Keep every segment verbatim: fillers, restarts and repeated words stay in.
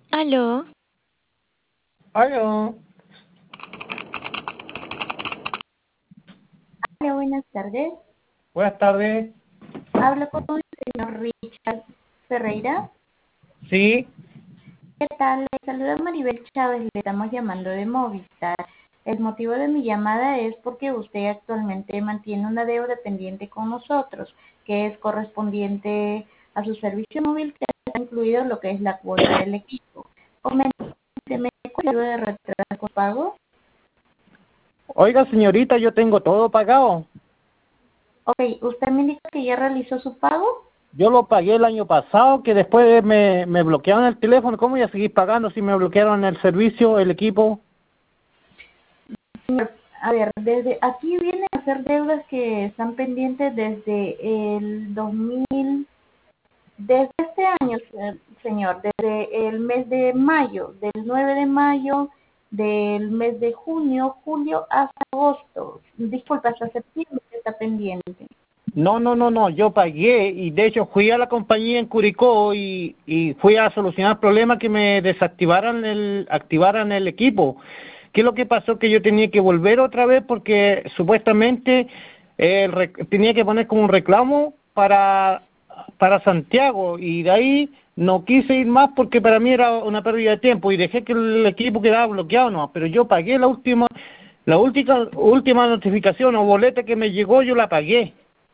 Aló, Aló, Hola, buenas tardes. buenas tardes. Hablo con el señor Richard Ferreira. Sí, ¿Qué tal? Le saluda Maribel Chávez, le estamos llamando de Movistar. El motivo de mi llamada es porque usted actualmente mantiene una deuda pendiente con nosotros, que es correspondiente a su servicio móvil, que ha incluido lo que es la cuota del equipo. Coménteme, ¿cuál de retraso con pago? oiga señorita, yo tengo todo pagado. Ok, usted me indica que ya realizó su pago. Yo lo pagué el año pasado, que después me, me bloquearon el teléfono. ¿Cómo voy a seguir pagando si me bloquearon el servicio, el equipo? Señor, a ver, desde aquí vienen a ser deudas que están pendientes desde el dos mil, desde este año, se- señor, desde el mes de mayo, del nueve de mayo, del mes de junio, julio hasta agosto. Disculpa, hasta septiembre que está pendiente. No, no, no, no, yo pagué y de hecho fui a la compañía en Curicó y, y fui a solucionar el problema que me desactivaran el, activaran el equipo. ¿Qué es lo que pasó? Que yo tenía que volver otra vez porque supuestamente el rec- tenía que poner como un reclamo para, para Santiago y de ahí no quise ir más porque para mí era una pérdida de tiempo y dejé que el equipo quedara bloqueado, no, pero yo pagué la última, la última, última notificación o boleta que me llegó, yo la pagué.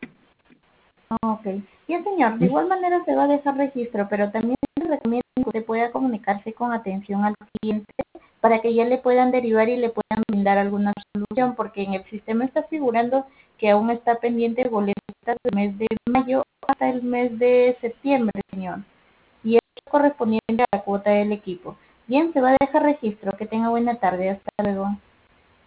Ok. Bien, señor, de igual manera se va a dejar registro, pero también le recomiendo que usted pueda comunicarse con atención al cliente para que ya le puedan derivar y le puedan brindar alguna solución, porque en el sistema está figurando que aún está pendiente boletas del mes de mayo hasta el mes de septiembre, señor. Y es correspondiente a la cuota del equipo. Bien, se va a dejar registro. Que tenga buena tarde. Hasta luego.